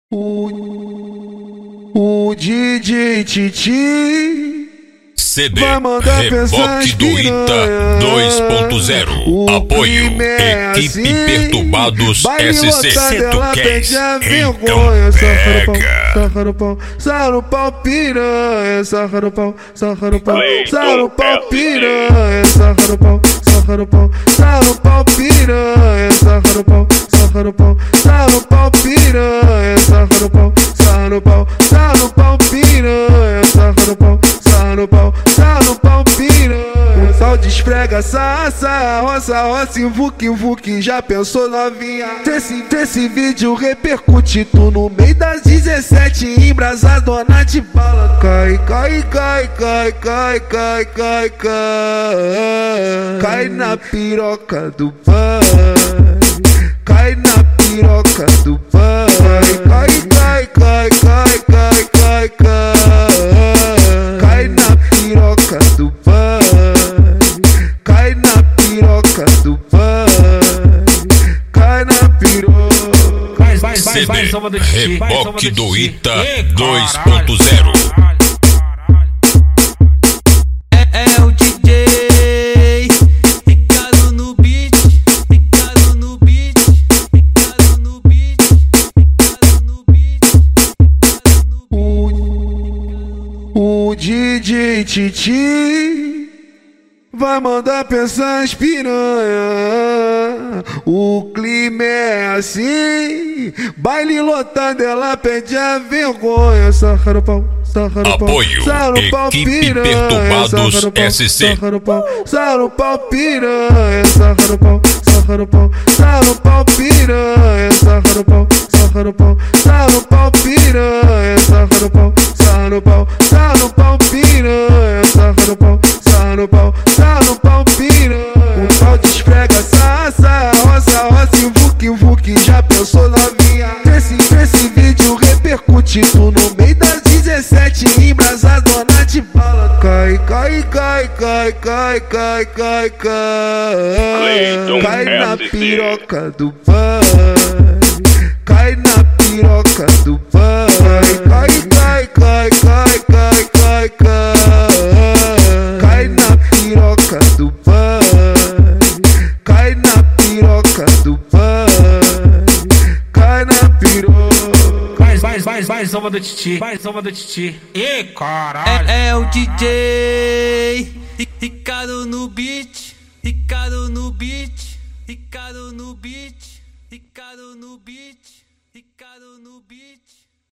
O DJ Titi CD vai mandar Reboque do Ita 2.0. Apoio Equipe Perturbados SC. Se tu queres, então pega. Sarra no pau, sarra no pau, piranha. Sarra no pau, sarra no pau, sarra no pau, piranha. Sarra no pau, sarra no pau, sarra no pau, piranha. Sarra no pau, sarra no pau, sarra no pau, piranha. Sarra no pau, sarra no pau, sarra no pau, piranha. Sarra no pau, sarra no pau, sarra no pau, piranha. O sal desprega, sarra, roça, invuque, já pensou novinha? Esse vídeo repercute, tu no meio das 17, embrasadona de bala. Cai na piroca do pai, cai na piroca do pai. Cai na piroca do pai, cai na piroca do pai, cai na piroca. CD Reboque do Ita 2.0. É o DJ Ricardo no beat, Ricardo no beat, Ricardo no beat, Ricardo no beat. O DJ Titi vai mandar pensar as piranha. O clima é assim, baile lotado, ela pede a vergonha. Sarra no pau, sarra no pau, Apoio sarra no pau, Equipe piranha. Perturbados SC. Sarra no pau, sarra no pau, piranha. Sarra no pau, sarra no pau, sarra no pau, piranha. Sarra no pau, sarra no pau, sarra no pau, piranha. Sarra no pau, sarra no pau, sarra no pau, piranha. Sarra no pau, sarra no pau, sarra no pau, piranha. O pau desprega, sarra, roça, invuque, já pensou novinha? Esse vídeo repercute, tu no meio das 17, embrasadona de bala. Cai na piroca do pai, cai na piroca do pai. Cai na piroca do pai, cai na piroca do pai, cai na piroca. Vai, zoma do Titi, vai, zoma do Titi. E caralho. É o DJ Ricardo no beat, Ricardo no beat, Ricardo no beat, Ricardo no beat, Ricardo no beat.